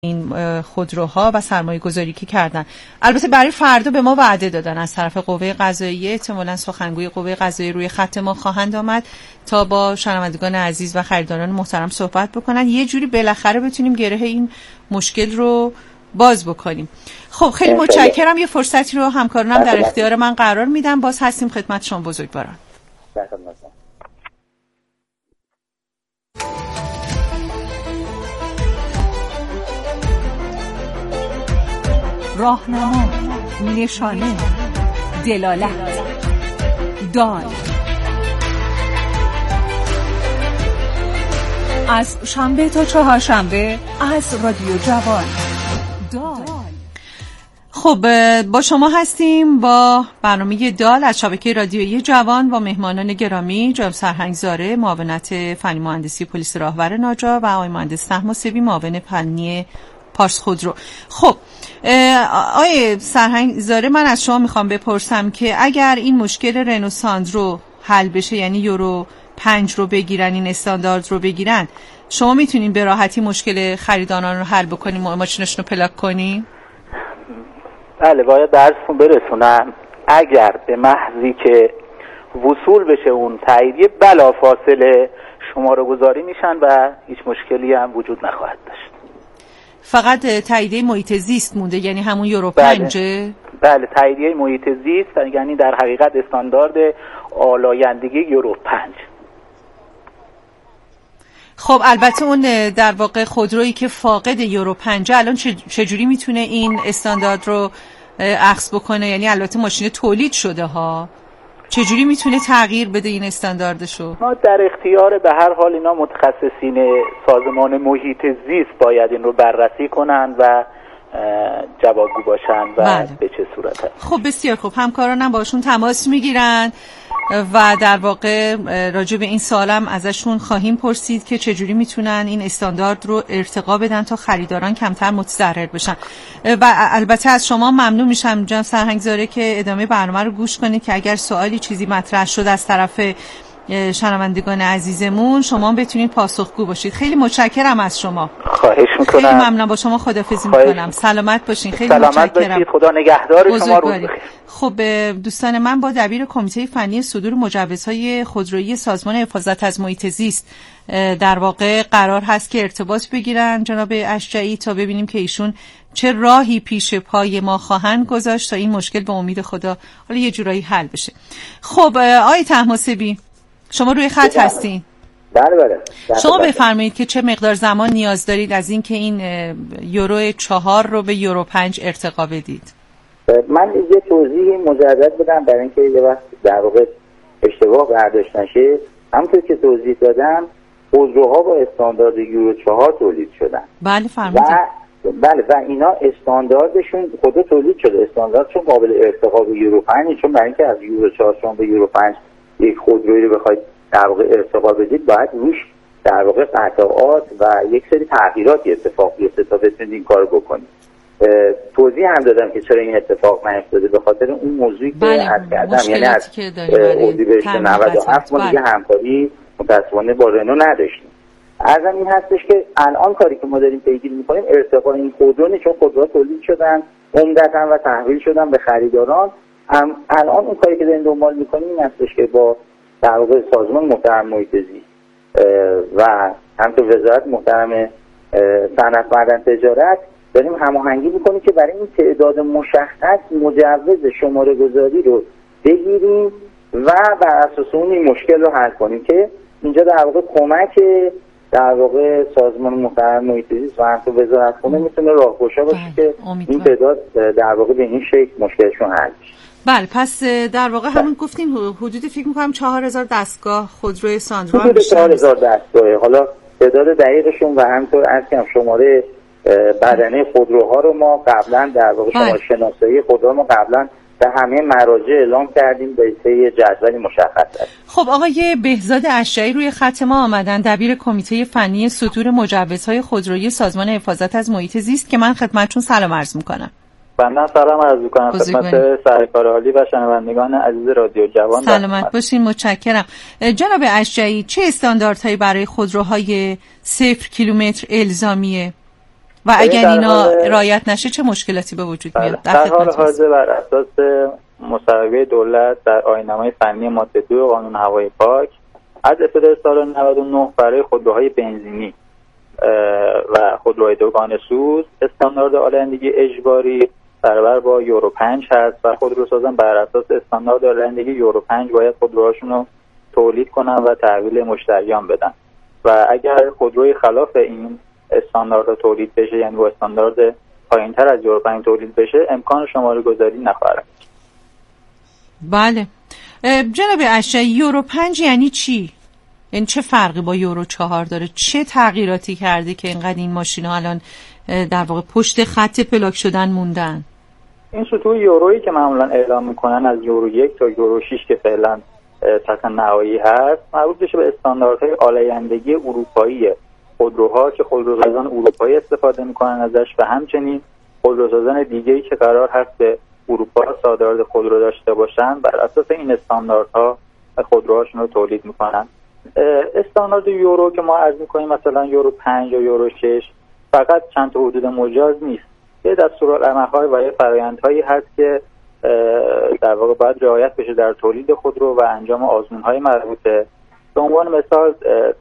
این خودروها و سرمایه گذاری که کردن. البته برای فردا به ما وعده دادن از طرف قوه قضاییه، احتمالاً سخنگوی قوه قضاییه روی خط ما خواهند آمد تا با شنوندگان عزیز و خریداران محترم صحبت بکنن، یه جوری بالاخره بتونیم گره این مشکل رو باز بکنیم. خب خیلی متشکرم. یه فرصتی رو همکارانم در اختیار من قرار میدم. باز هستیم خدمت شما بزرگواران. راهنما، نشانه، دلالت، دال. از شنبه تا چهارشنبه از رادیو جوان. دال. خب با شما هستیم با برنامه دال از شبکه رادیویی جوان با مهمانان گرامی جناب سرهنگ زاره، معاونت فنی مهندسی پلیس راهور ناجا و آقای مهندس طهماسبی، معاون فنی پارس خودرو. خب آقای سرهنگ زاره، من از شما میخوام بپرسم که اگر این مشکل رنو ساندرو حل بشه، یعنی یورو 5 رو بگیرن، این استاندارد رو بگیرن، شما میتونین به راحتی مشکل خریداران رو حل بکنین، ماشینشون رو پلاک کنین؟ بله، باید درستون برسونم اگر به محضی که وصول بشه اون تاییدیه بلافاصله شماره گذاری میشن و هیچ مشکلی هم وجود نخواهد داشت. فقط تاییدیه محیط زیست مونده، یعنی همون یورو 5؟ بله، تاییدیه محیط زیست، یعنی در حقیقت استاندارد آلایندگی یورو 5. خب البته اون در واقع خودرویی که فاقد یورو 5 الان چجوری میتونه این استاندارد رو اخذ بکنه؟ یعنی البته ماشین تولید شده ها، چجوری میتونه تغییر بده این استانداردشو؟ ما در اختیار به هر حال اینا متخصصین سازمان محیط زیست باید این رو بررسی کنن و جوابگو باشن و بله. به چه صورت هست. خب بسیار خوب، همکارانم باشون تماس میگیرن و در واقع راجع به این سوالم ازشون خواهیم پرسید که چجوری میتونن این استاندارد رو ارتقا بدن تا خریداران کمتر متضرر بشن. و البته از شما ممنون میشم جناب سرهنگ زاره که ادامه برنامه رو گوش کنید که اگر سوالی چیزی مطرح شد از طرف شنوندگان عزیزمون شما بتونید پاسخگو باشید. خیلی متشکرم از شما. خواهش میکنم. خیلی ممنون، با شما خداحافظی میکنم. سلامت باشین. خیلی متشکرم. خدا نگهدار شما. روز بخیر. خب دوستان من، با دبیر کمیته فنی صدور مجوزهای خودرویی سازمان حفاظت از محیط زیست در واقع قرار هست که ارتباط بگیرن جناب اشجعی تا ببینیم که ایشون چه راهی پیش پای ما خواهند گذاشت تا این مشکل به امید خدا حالا یه جورایی حل بشه. خب آقای طهماسبی، شما روی خط هستین؟ بله. شما بفرمایید که چه مقدار زمان نیاز دارید از این که این یورو 4 رو به یورو 5 ارتقا بدید؟ من یه توضیح مجدد بدم برای اینکه یه وقت در واقع اشتباه برداشت نشه. همونطور که توضیح دادم خودروها با استاندارد یورو 4 تولید شدن. بله فرمودید. و اینا استانداردشون خود تولید شده، استانداردشون قابل ارتقا به یورو 5، چون برای اینکه از یورو 4 شما به یورو 5 یک خودرویی رو بخواید در واقع ارتقا بدید باید روش در واقع قطعات و یک سری تغییراتی اتفاق بیفته تا بتونید این کارو بکنید. توضیح هم دادم که چرا این اتفاق نیفتاده، به خاطر اون موضوعی که عرض کردم، یعنی از اردیبهشت 97 ما دیگه همکاری متأسفانه با رنو نداشتیم. عرضم این هستش که الان کاری که ما داریم پیگیری می‌کنیم ارتقا این خودرو، چون خودروها تولید شدن عمدتاً و تحویل شدن به خریداران. الان اون کاری که داریم دنبال می‌کنیم این هستش که با در واقع سازمان محترم محیط زیست و همینطور وزارت محترم صنعت معدن تجارت داریم هماهنگی می‌کنیم که برای این تعداد مشخص مجوز شماره گذاری رو بگیریم و بر اساس اون این مشکل رو حل کنیم که اینجا در واقع کمک در واقع سازمان محترم محیط زیست و همینطور وزارت خونه میتونه راهگشا باشه که این تعداد در واقع به این شکل مشکلشون حل بشه. بله، پس در واقع همون گفتین حدود فکر می‌کنم 4000 دستگاه خودروی ساندرو حدود 4000 دستگاه. حالا تعداد دقیقشون و همینطور از که شماره بدنه خودروها رو ما قبلا در واقع شماره شناسایی خودرو ما قبلا در همه مراجع اعلام کردیم به یه جدولی مشخص است. خب آقای بهزاد اشجعی روی خط ما آمدن، دبیر کمیته فنی صدور مجوزهای خودرویی سازمان حفاظت از محیط زیست که من خدمتتون سلام عرض می‌کنم. بنده سلام عرض می‌کنم خدمت سرکار عالی و شنوندگان عزیز رادیو جوان. سلامت باشین، متشکرم. جناب اشجعی، چه استانداردهایی برای خودروهای 0 کیلومتر الزامیه؟ و اگر اینا رعایت نشه چه مشکلاتی به وجود میاد؟ در حال حاضر بر اساس مصوبه دولت در آیین‌نامه فنی ماده 2 قانون هوای پاک از ابتدای سال 99 برای خودروهای بنزینی و خودروهای دوگانه سوز استاندارد آلایندگی اجباری برابر با یورو 5 هست و خودروسازان بر اساس استاندارد آلایندگی یورو 5 باید خودروهاشون رو تولید کنن و تحویل مشتریان بدن و اگر خودروی خلاف این استاندارد تولید بشه، یعنی با استاندارد پایین‌تر از یورو 5 تولید بشه، امکان شماره گذاری نخواهد. بله جناب اشعری، یورو 5 یعنی چی؟ یعنی چه فرقی با یورو 4 داره؟ چه تغییراتی کرده که اینقدر این ماشینا الان در واقع پشت خط پلاک شدن موندن؟ این سطوح یورویی که معمولا اعلام میکنن از یورو 1 تا یورو 6 که فعلا سطح نهایی هست، مربوط بشه به استانداردهای آلایندگی اروپایی خودروها که خودروسازان اروپایی استفاده میکنن ازش و همچنین خودروسازان دیگه‌ای که قرار هست به اروپا صادرات خودرو داشته باشن بر اساس این استانداردها خودروهاشون رو تولید میکنن. استاندارد یورو که ما عرض میکنیم مثلا یورو 5 یا یورو 6 فقط چند تا حدود مجاز نیست، یه دستورالعمل‌های و یه فرآیندهایی هست که در واقع باید رعایت بشه در تولید خودرو و انجام آزمون‌های مربوطه. به عنوان مثال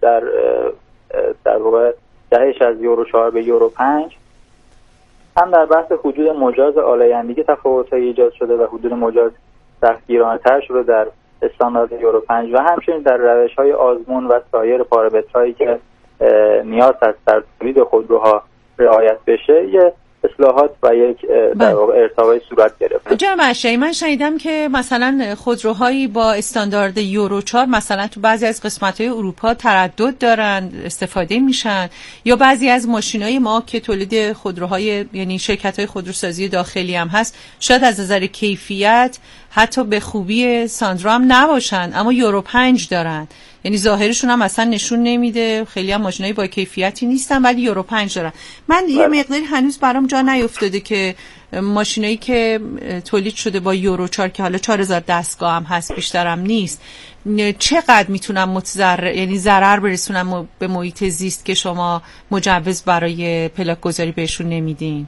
در واقع جهش از یورو 4 به یورو 5 هم در بحث حدود مجاز آلایندگی تفاوت‌های ایجاد شده و حدود مجاز سختگیرانه‌تر شده در استاندارد یورو 5 و همچنین در روش‌های آزمون و سایر پارامترهایی که نیاز هست در تولید خودروها رعایت بشه یه اصلاحات و یک در واقع ارتقای صورت گرفت. جناب اشعری، من شنیدم که مثلا خودروهایی با استاندارد یورو 4 مثلا تو بعضی از قسمت‌های اروپا تردد دارن، استفاده میشن، یا بعضی از ماشینای ما که تولید خودروهای یعنی شرکت‌های خودروسازی داخلی هم هست شاید از نظر کیفیت حتی به خوبی ساندرا هم نباشن اما یورو 5 دارن، یعنی ظاهرشون هم اصلا نشون نمیده خیلی هم ماشینای با کیفیتی نیستن ولی یورو 5 دارن. من یه مقداری هنوز برام جا نیافتاده که ماشینایی که تولید شده با یورو 4 که حالا 4000 دستگاه هم هست بیشتر هم نیست چقدر میتونن یعنی ضرر برسونن به محیط زیست که شما مجوز برای پلاک گذاری بهشون نمیدین؟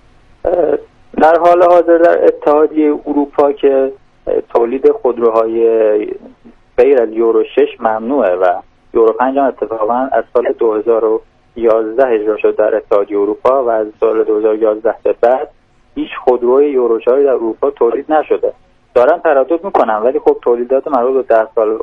در حال حاضر در اتحادیه اروپا که تولید خودروهای غیر از یورو 6 ممنوعه و یورو 5 هم اتفاقا از سال 2011 اجرا شد در اتحادیه اروپا و از سال 2011 به بعد هیچ خودروی یورو 4 در اروپا تولید نشده. دارن تردد میکنن ولی خب تولیدات مربوط به 10 سال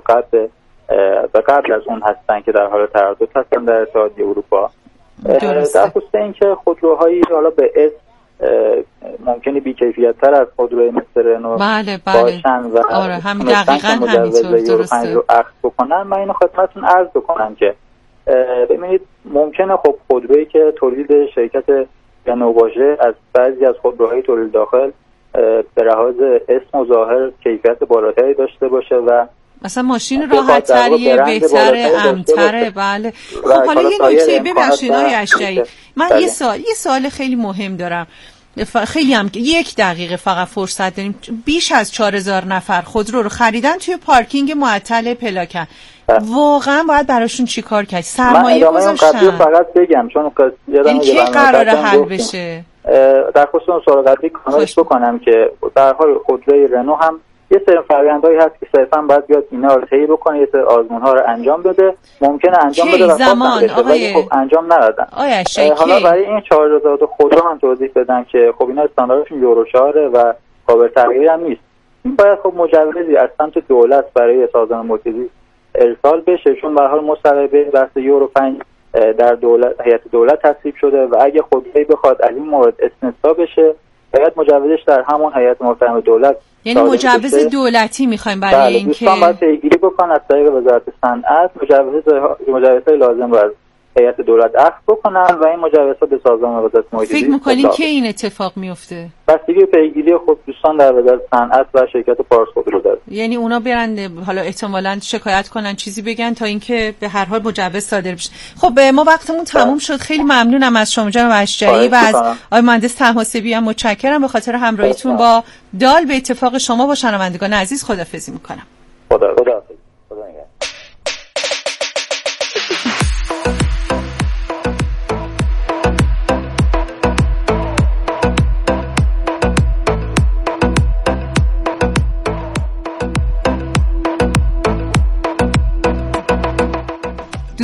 قبل از اون هستن که در حال تردد هستن در اتحادیه اروپا. در خصوص اینکه خودروهایی حالا به اسم ممکنه بی‌کیفیت‌تر از خودروی مثل رنو باشن و هم دقیقاً همینطور درسته رو اخذ بکنن. من اینو خدمتتون عرض بکنم که ببینید ممکنه خب خودرویی که تولید شرکت رنو باشه از بعضی از خودروهای تولید داخل به لحاظ اسم و ظاهر کیفیت بالاتری داشته باشه و مثلا ماشین راحت‌تریه، بهتره، امن‌تره. بله خب حالا یه نکته ببخشید آقای اشعری، من یه سوال خیلی مهم دارم، خیلی هم 1 دقیقه فقط فرصت داریم. بیش از 4000 نفر خودرو رو خریدن توی پارکینگ معطل پلاکن، واقعا باید براشون چی کار کرد؟ سرمایه گذاشتن. فقط بگم چون این کی قراره حل بشه؟ در خصوص سوال قبلی کاملش بکنم که در حال خودروی رنو هم یه سری فرآیندهایی هست که صرفا باید بیاد اینا رو طی بکنه، یه سری آزمون‌ها رو انجام بده، ممکنه انجام بده و زمان ولی خب انجام ندادن. حالا برای این 4000 خودرو هم توضیح بدم که خب اینا استانداردشون یورو 4 و قابل تغییر هم نیست. این باید خب مجوزی از سمت دولت برای سازمان محیط ارسال بشه چون به هر حال مصوبه بحث یورو 5 در هیئت دولت تصویب شده و اگه خودرویی بخواد از این مورد استثنا بشه باید مجوزش در همون هیئت محترم دولت، یعنی مجوز دولتی میخوایم برای این که باید پیگیری بکنن از طریق وزارت صنعت مجوزهای لازم رو از هیئت دولت اخذ بکنن و این مجوزها به سازمان وزارت محیط زیست. فکر می‌کنین که این اتفاق میفته؟ بستگی پیگیری خود دوستان در وزارت صنعت و شرکت پارس خودرو داره. یعنی اونا برن حالا احتمالاً شکایت کنن چیزی بگن تا اینکه به هر حال مجوز صادر بشه. خب ما وقتمون تموم شد. خیلی ممنونم از شما جناب اشعری و از آقای مهندس طهماسبی هم متشکرم به خاطر همراهیتون با دال. به اتفاق شما با شنوندگان عزیز خداحافظی می‌کنم. خدا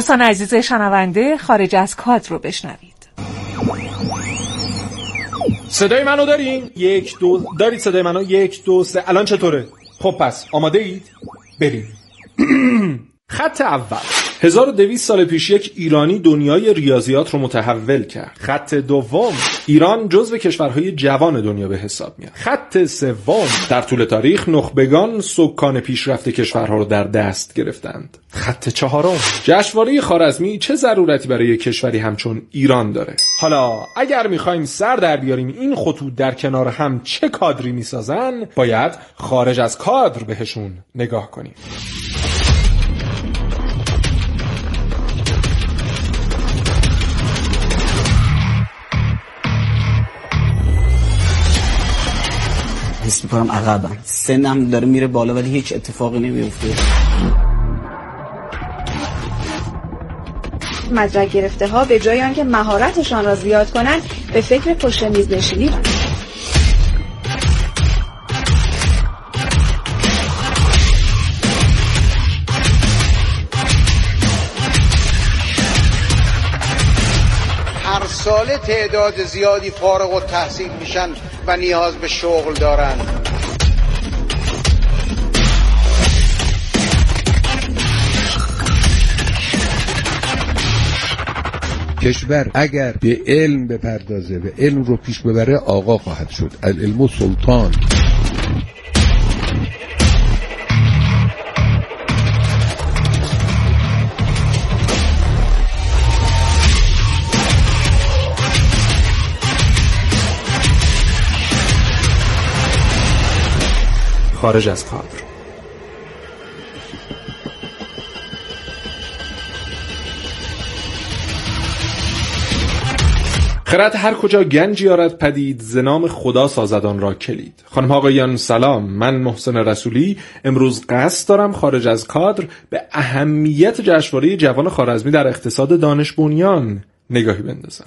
دوستان عزیز شنونده، خارج از کادر رو بشنوید. صدای منو دارین؟ 1 2 دارید صدای منو؟ 1 2 3. الان چطوره؟ خب پس آماده اید؟ بریم. خط اول 1200 سال پیش یک ایرانی دنیای ریاضیات رو متحول کرد. خط دوم ایران جزو کشورهای جوان دنیا به حساب میاد. خط سوم در طول تاریخ نخبگان سکان پیشرفته کشورها رو در دست گرفتند. خط چهارم جشنواره خوارزمی چه ضرورتی برای کشوری همچون ایران داره؟ حالا اگر میخوایم سر در بیاریم این خطوط در کنار هم چه کادری میسازن، باید خارج از کادر بهشون نگاه کنیم. حس میکنم عقبم، سنم داره میره بالا ولی هیچ اتفاقی نمیفته. مدرک گرفته ها به جای آنکه مهارتشان را زیاد کنند به فکر پشت میز نشینی. هر ساله تعداد زیادی فارغ التحصیل میشن و نیاز به شغل دارن. کشور اگر به علم بپردازه و علم رو پیش ببره آقا خواهد شد. العلم سلطان. خارج از کادر. خرد هر کجا گنجی آرد پدید، ز نام خدا سازد آن را کلید. خانم آقایان سلام، من محسن رسولی امروز قصد دارم خارج از کادر به اهمیت جشنواره جوان خوارزمی در اقتصاد دانش بنیان نگاهی بندازم.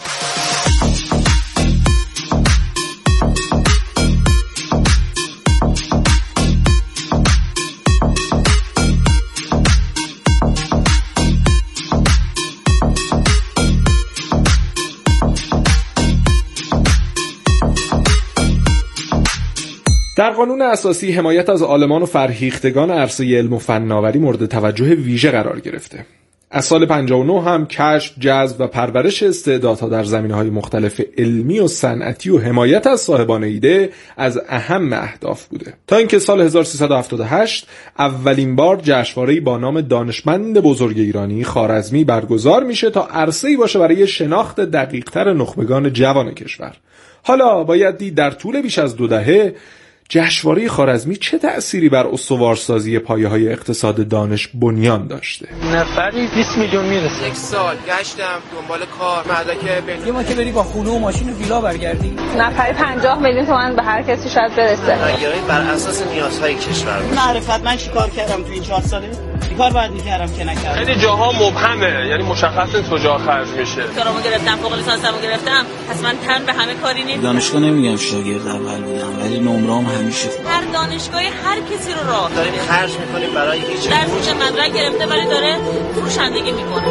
در قانون اساسی حمایت از عالمان و فرهیختگان عرصه علم و فناوری مورد توجه ویژه قرار گرفته. از سال 59 هم کشف، جذب و پرورش استعدادها در زمینه‌های مختلف علمی و صنعتی و حمایت از صاحبان ایده از اهم اهداف بوده. تا اینکه سال 1378 اولین بار جشنواره‌ای با نام دانشمند بزرگ ایرانی خوارزمی برگزار میشه تا عرصه‌ای باشه برای شناخت دقیق‌تر نخبگان جوان کشور. حالا باید دید در طول بیش از 2 دهه جشنواره خوارزمی چه تأثیری بر استوارسازی پایه‌های اقتصاد دانش بنیان داشته. نفری 20 میلیون میرسه. 1 سال گشتم دنبال کار، مدرک بین. یه ما که بری با خونه و ماشین و ویلا برگردی. نفری 50 میلیون تومان به هر کسی شاید برسه. نگرانی بر اساس نیازهای کشور. معرفت من چیکار کردم تو این 4 ساله؟ چیکار باید می‌کردم که نکردم؟ خیلی جاها مبهمه، یعنی مشخص نیست کجا خرج میشه. کارامو گرفتم، فوق لیسانسمو گرفتم، پس من تن به همه کاری نیست. دانشگاه نمیگم شاگرد اول بودم ولی نمره‌ام همیشه خوب. هر دانشگاهی هر کسی رو راه داریم خرج می‌کنیم برای هیچ درسش مدرک گرفته ولی داره فروشندگی می‌کنه.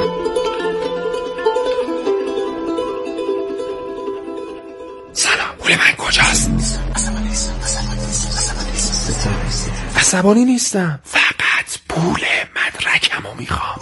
سلام، پول من کجاست؟ عصبانی نیستم، فقط پول مدرکمو میخوام.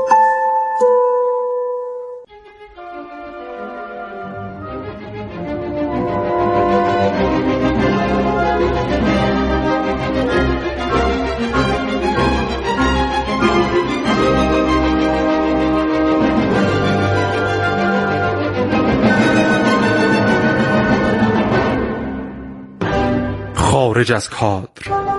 خارج از کادر.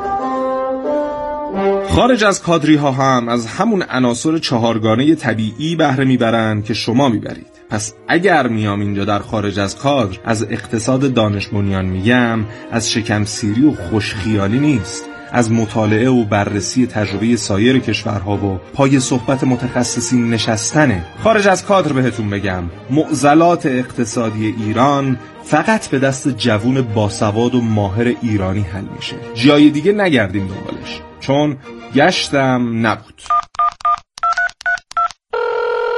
خارج از کادری ها هم از همون عناصر 4گانه طبیعی بهره میبرند که شما میبرید. پس اگر میام اینجا در خارج از کادر از اقتصاد دانش بنیان میگم، از شکم سیری و خوشخیالی نیست، از مطالعه و بررسی تجربه سایر کشورها و پای صحبت متخصصین نشستنه. خارج از کادر بهتون بگم معضلات اقتصادی ایران فقط به دست جوون باسواد و ماهر ایرانی حل میشه. جای دیگه نگردیم دنبالش، چون گشتم نبود.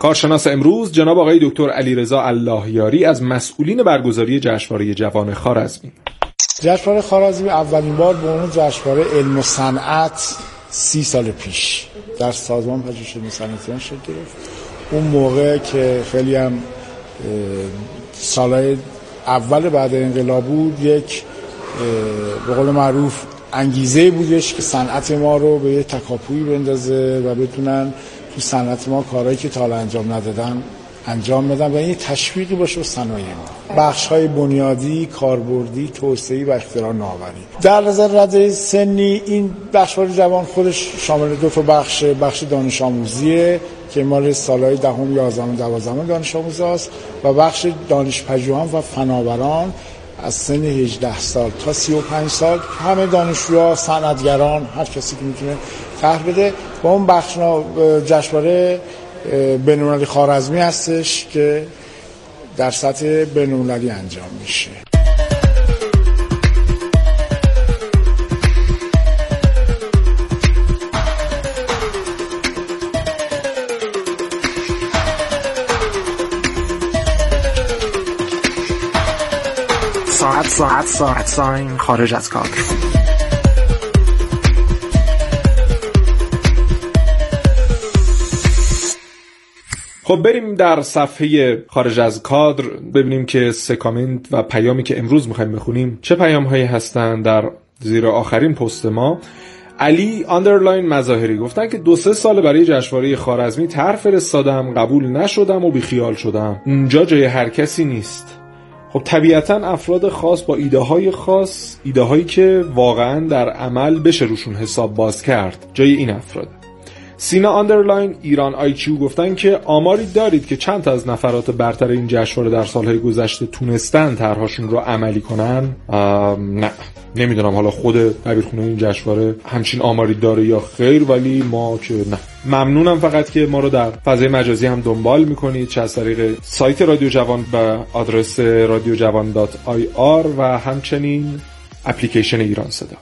کارشناس امروز جناب آقای دکتر علیرضا اللهیاری از مسئولین برگزاری جشنواره جوان خوارزمی. جشنواره خوارزمی اولین بار به عنوان جشنواره علم و صنعت 30 سال پیش در سازمان پژوهش علمی صنعتی شکل گرفت. اون موقع که خیلی هم سالهای اول بعد انقلاب بود، یک به قول معروف انگیزه بودش که صنعت ما رو به یه تکاپویی بندازه و بتونن تو صنعت ما کارهایی که تا حالا انجام ندادن انجام بدن و این تشویقی باشه به صنایع ما. بخش‌های بنیادی، کاربردی، توسعه‌ای و اختراع نوآوری. در نظر رده سنی این جشنواره جوان خودش شامل دو تا بخش دانش آموزیه که مال سالهای 10، 11، 12 دانش آموزاست و بخش دانش پژوهان و فناوران از سن 18 سال تا 35 سال، همه دانشجوها، صنعتگران، هر کسی که میتونه طرح بده. با اون بخش جشنواره بین‌المللی خوارزمی هستش که در سطح بین‌المللی انجام میشه. ساعت ساین خارج از کادر. خب بریم در صفحه خارج از کادر ببینیم که 3 کامنت و پیامی که امروز میخوایم بخونیم چه پیام هایی هستن. در زیر آخرین پست ما علی آندرلاین مظاهری گفتن که 2-3 سال برای جشنواره خوارزمی طرح فرستادم، قبول نشدم و بیخیال شدم. اونجا جای هر کسی نیست. خب طبیعتاً افراد خاص با ایده‌های خاص، ایده‌هایی که واقعاً در عمل بشه روشون حساب باز کرد، جای این افراد. سینا آندرلاین ایران آیکیو گفتن که آماری دارید که چند تا از نفرات برتر این جشنواره در سالهای گذشته تونستن طرحشون رو عملی کنن؟ نه، نمیدونم حالا خود دبیرخونه این جشنواره همچین آماری داره یا خیر، ولی ما که نه. ممنونم فقط که ما رو در فضای مجازی هم دنبال میکنید، چه از طریق سایت رادیو جوان به آدرس radiojavan.ir و همچنین اپلیکیشن ایران صدا.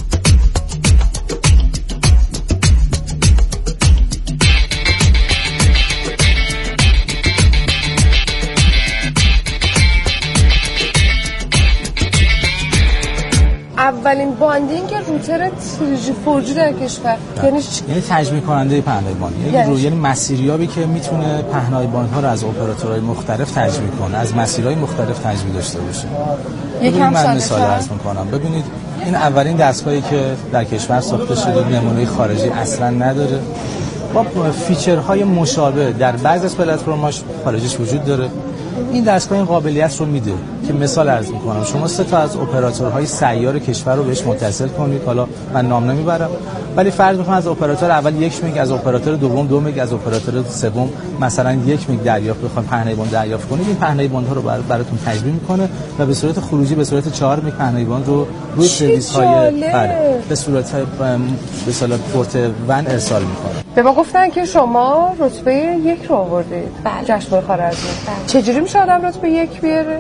اولین باندینگ روتر 4G در کشور یعنی تجمیع کننده پهنای باند، یعنی مسیریابی که میتونه پهنای باندها رو از اپراتورهای مختلف تجمیع کنه، از مسیرهای مختلف تجمیع داشته باشه. یکم من مثال عرض میکنم. ببینید این اولین دستگاهی که در کشور ساخته شده، نمونه خارجی اصلا نداره، با فیچرهای مشابه در بعضی از پلتفرم‌هاش خارجیش وجود داره. این دستگاه این قابلیت رو میده که مثال عرض میکنم، شما 3 تا از اپراتورهای سیار کشور رو بهش متصل کنید، حالا من نام نمیبرم ولی فرض میکنم از اپراتور اول 1 میگ، از اپراتور دوم 2 میگ، از اپراتور سوم مثلا 1 میگ دریافت بخواید پهنای باند دریافت کنید، این پهنای باندها رو براتون تجمیع میکنه و به صورت خروجی به صورت 4 میگ پهنای باند رو روی سرویس‌های به صورت به اصطلاح پورت ون ارسال میکنه. به ما گفتن که شما رتبه 1 رو آوردید. جشنواره خوارزمی. چجوری میشه آدم رتبه 1 بیاره؟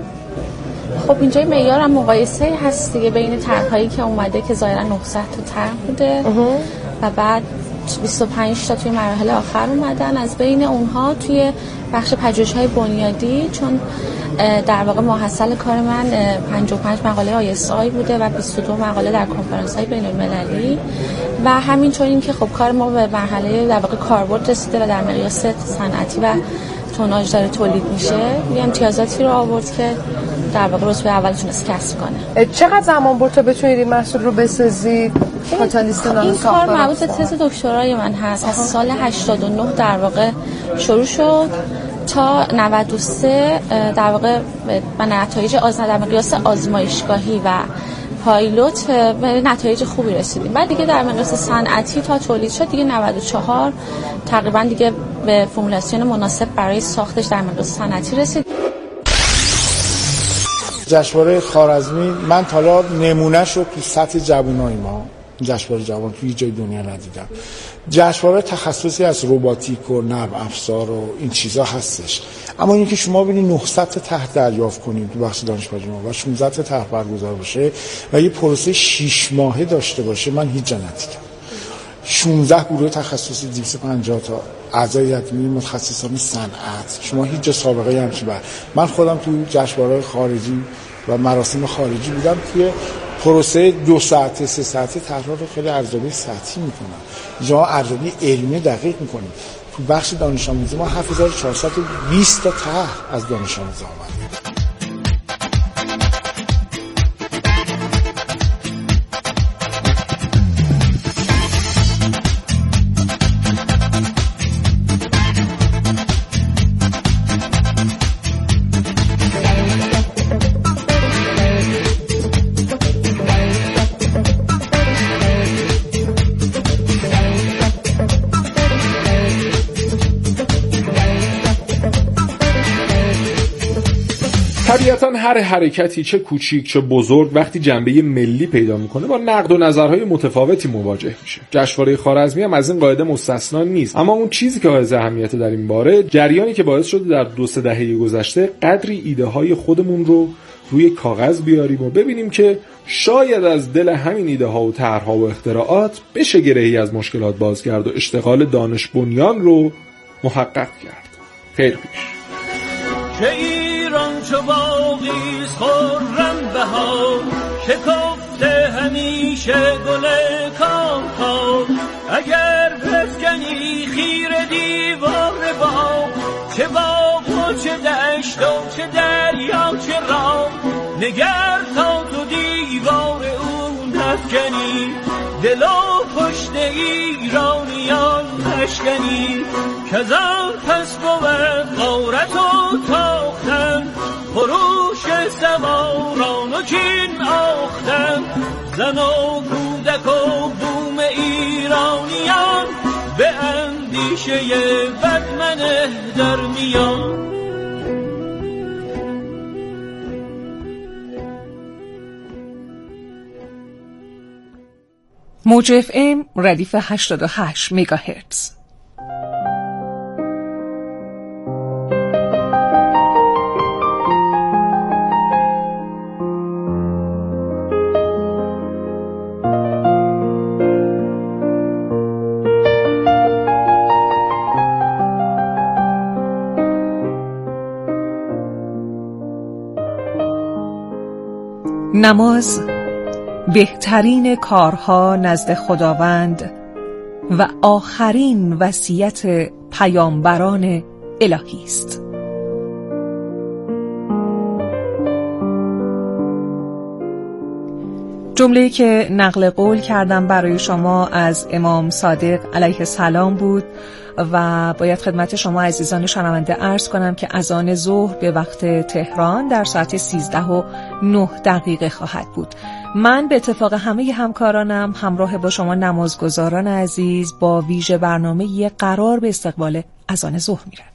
خب اینجا معیار هم مقایسه هست دیگه بین طرح‌هایی که اومده که ظاهرا 900 تا طرح بوده و بعد 25 تا توی مراحل آخر اومدن. از بین اونها توی بخش پژوهش‌های بنیادی، چون در واقع محصل کار من 55 مقاله ISI بوده و 22 مقاله در کنفرانس‌های بین‌المللی و همینطور این که خب کار ما به مرحله در واقع کاربرد رسیده و در مقیاس صنعتی و توناژ داره تولید میشه، یه امتیازاتی رو آورد که در واقع رتبه اول تونست کسب کنه. چقدر زمان برد تا بتونید این محصول رو بسازید؟ کاتالیست این کار مربوط به تز دکترای من هست. از سال 89 در واقع شروع شد تا 93 در واقع به نتایج در مقیاس آزمایشگاهی و پایلوت به نتایج خوبی رسیدیم. بعد دیگه در مقیاس صنعتی تا تولید شد دیگه 94 تقریبا دیگه به فرمولاسیون مناسب برای ساختش در مقیاس صنعتی رسید. جشنواره خوارزمی من تا حالا نمونه‌شو تو سطح جوانای ما جشنواره جوان توی جای دنیا ندیدم. جشنواره تخصصی از رباتیک و نرم افزار و این چیزا هستش، اما اینکه که شما ببینید 900 تا طرح دریافت کنید تو بخش دانش پژوهش و 16 تا طرح برگزار بشه و یه پروسه 6 ماهه داشته باشه، من هیچ جا ندیدم. 16 گروه تخصصی 250 تا اعضای هیئت‌مدیره متخصصان صنعت. شما هیچ جا سابقه همچین من خودم تو جشنواره‌های خارجی و مراسم خارجی بودم که پروسه 2 ساعته 3 ساعته طرح رو خیلی ارزیابی سطحی میکنن. اینجا ارزیابی علمی دقیق میکنیم. تو بخش دانش آموزی ما 7420 تا طرح از دانش آموز آمد. طبیعتاً هر حرکتی چه کوچیک چه بزرگ وقتی جنبه ملی پیدا میکنه با نقد و نظرهای متفاوتی مواجه میشه. جشنواره خوارزمی هم از این قاعده مستثنا نیست. اما اون چیزی که حائز اهمیت در این باره جریانی که باعث شده در 2-3 دهه گذشته قدری ایده های خودمون رو روی کاغذ بیاریم و ببینیم که شاید از دل همین ایده ها و طرح‌ها و اختراعات بشه گرهی از مشکلات باز کرد و اشتغال دانش بنیان رو محقق کرد. خیر پیش. ایران چو باغی خرم بهار شکفته همیشه گل کامکار اگر بفکنی خیر دیوار باغ چه باغ و چه دشت و چه دریا چه راه نگر تا تو دیوار اون نفکنی دل و پشت ایرانیان نشکنی کزان پس بود غارت و تاختن خروش سواران و کین آختن زن و کودک و بوم ایرانیان به اندیشه بدمنه در میان. موج اف ام ردیف 88 مگاهرتز. نماز بهترین کارها نزد خداوند و آخرین وصیت پیامبران الهی است. جمله‌ای که نقل قول کردم برای شما از امام صادق علیه السلام بود و باید خدمت شما عزیزان شنونده عرض کنم که اذان ظهر به وقت تهران در ساعت 13:09 خواهد بود. من به اتفاق همه همکارانم همراه با شما نمازگزاران عزیز با ویژه برنامه قرار به استقبال اذان ظهر می‌رویم.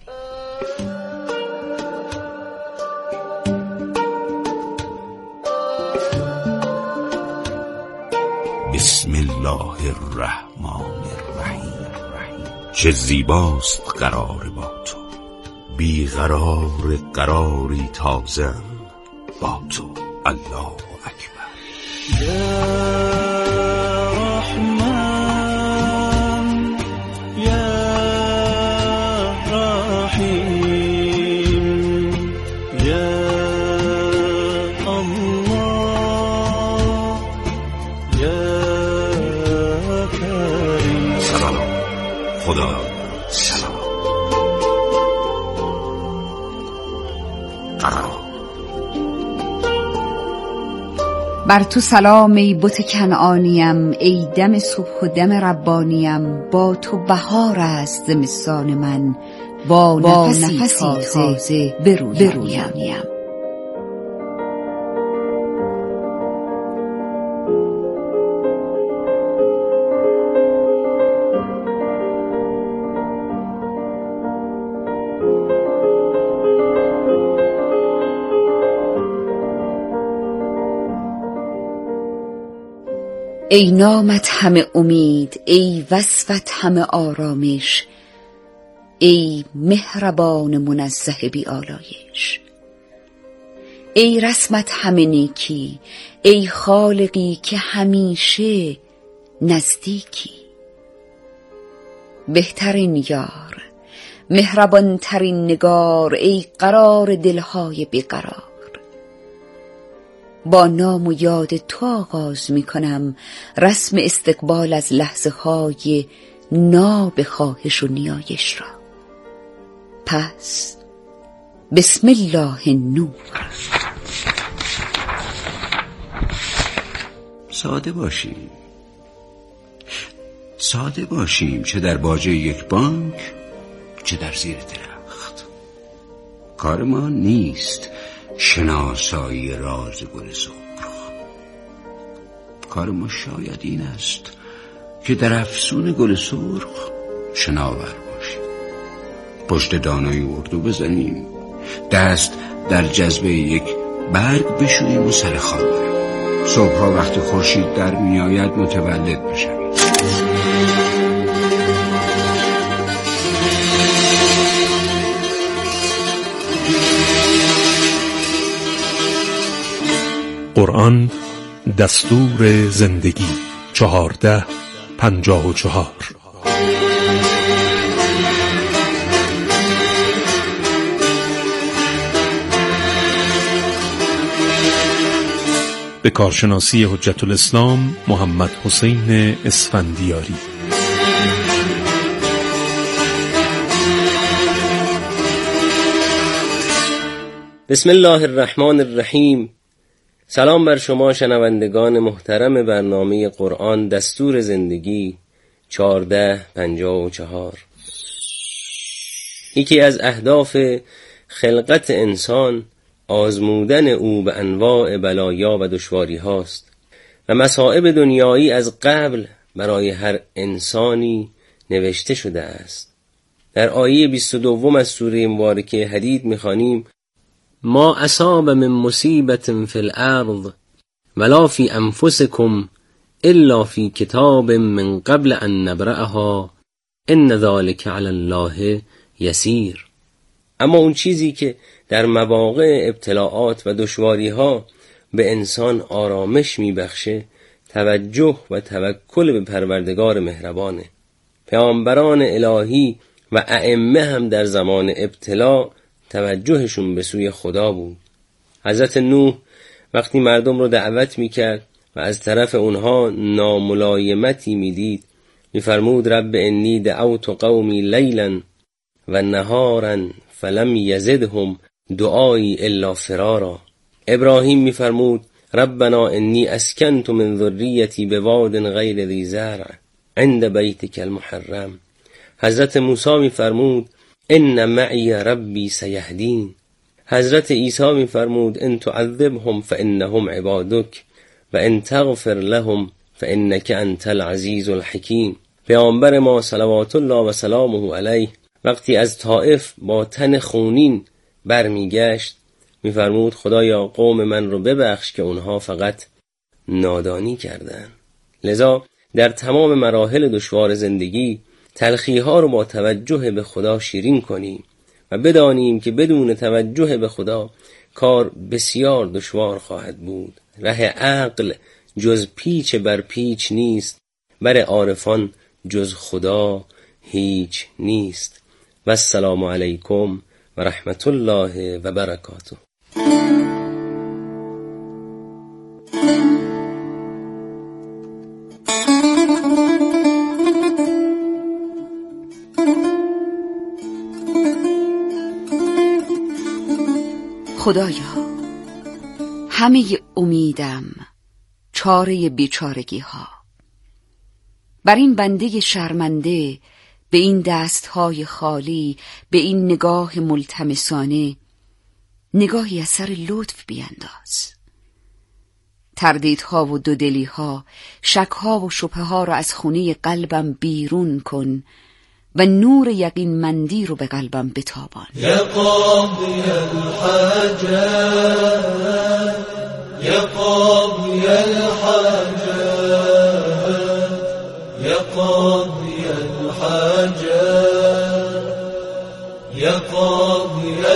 بسم الله الرحمن الرحیم. چه زیباست قرار با تو، بی قرار قراری تازه با تو. الله اکبر. یا رحمان یا رحیم یا الله یا کریم. سلام خدا سلام. بر تو سلام ای بت کنعانیم، ای دم صبح و دم ربانیم. با تو بهار است زمستان من، با نفسی تازه برویانیم. ای نامت همه امید، ای وصفت همه آرامش، ای مهربان منزه بی آلایش. ای رسمت همه نیکی، ای خالقی که همیشه نزدیکی. بهترین یار، مهربان ترین نگار، ای قرار دلهای بیقرار. با نام و یاد تو آغاز می کنم رسم استقبال از لحظه های ناب خواهش و نیایش را. پس بسم الله نور. ساده باشیم چه در باجه یک بانک چه در زیر درخت. کار ما نیست شناسایی راز گل سرخ. کار ما شاید این است که در افسون گل سرخ شناور باشیم، پشت دانای اردو بزنیم، دست در جذبه یک برگ بشوییم و سر خواب بریم. صبحها وقتی خورشید در میآید متولد بشویم. قرآن دستور زندگی 1454. به کارشناسی حجت الاسلام محمد حسین اسفندیاری. بسم الله الرحمن الرحیم. سلام بر شما شنوندگان محترم برنامه قرآن دستور زندگی 1454. یکی از اهداف خلقت انسان آزمودن او به انواع بلایا و دشواری هاست و مصائب دنیایی از قبل برای هر انسانی نوشته شده است. در آیه 22 از سوره مبارکه حدید می‌خوانیم: ما اصاب من مصیبت فی الارض ولا فی انفسکم الا فی کتاب من قبل ان نبرأها ان ذلک علی الله یسیر. اما اون چیزی که در مواقع ابتلاعات و دشواری ها به انسان آرامش میبخشه توجه و توکل به پروردگار مهربانه. پیامبران الهی و ائمه هم در زمان ابتلا توجهشون به سوی خدا بود. حضرت نوح وقتی مردم رو دعوت میکرد و از طرف اونها ناملایمتی میدید میفرمود: رب انی دعوت قومی لیلا و نهارا فلم یزدهم دعایی الا فرارا. ابراهیم میفرمود: ربنا انی اسکنت من ذریتی بواد غیر ذی زرع عند بیتک المحرم. حضرت موسی میفرمود: ان معی ربی سیهدین. حضرت عیسی میفرمود: ان تعذبهم فانهم عبادک و ان تغفر لهم فانک انت العزیز الحکیم. پیامبر ما صلوات الله و سلامه علیه وقتی از طائف با تن خونین برمیگشت میفرمود: خدایا قوم من رو ببخش که اونها فقط نادانی کردن. لذا در تمام مراحل دشوار زندگی تلخی‌ها رو با توجه به خدا شیرین کنیم و بدانیم که بدون توجه به خدا کار بسیار دشوار خواهد بود. ره عقل جز پیچ بر پیچ نیست، بر عارفان جز خدا هیچ نیست. و السلام علیکم و رحمت الله و برکاته. خدایا، همه امیدم چاره بیچارگی ها. بر این بنده شرمنده، به این دستهای خالی، به این نگاه ملتمسانه، نگاهی از سر لطف بینداز. تردیدها و دودلیها، شکها و شبهه ها را از خونه قلبم بیرون کن و نور یقین مندی رو به قلبم بتابان. یا قاضی الحاجات، یا قاضی الحاجات، یا قاضی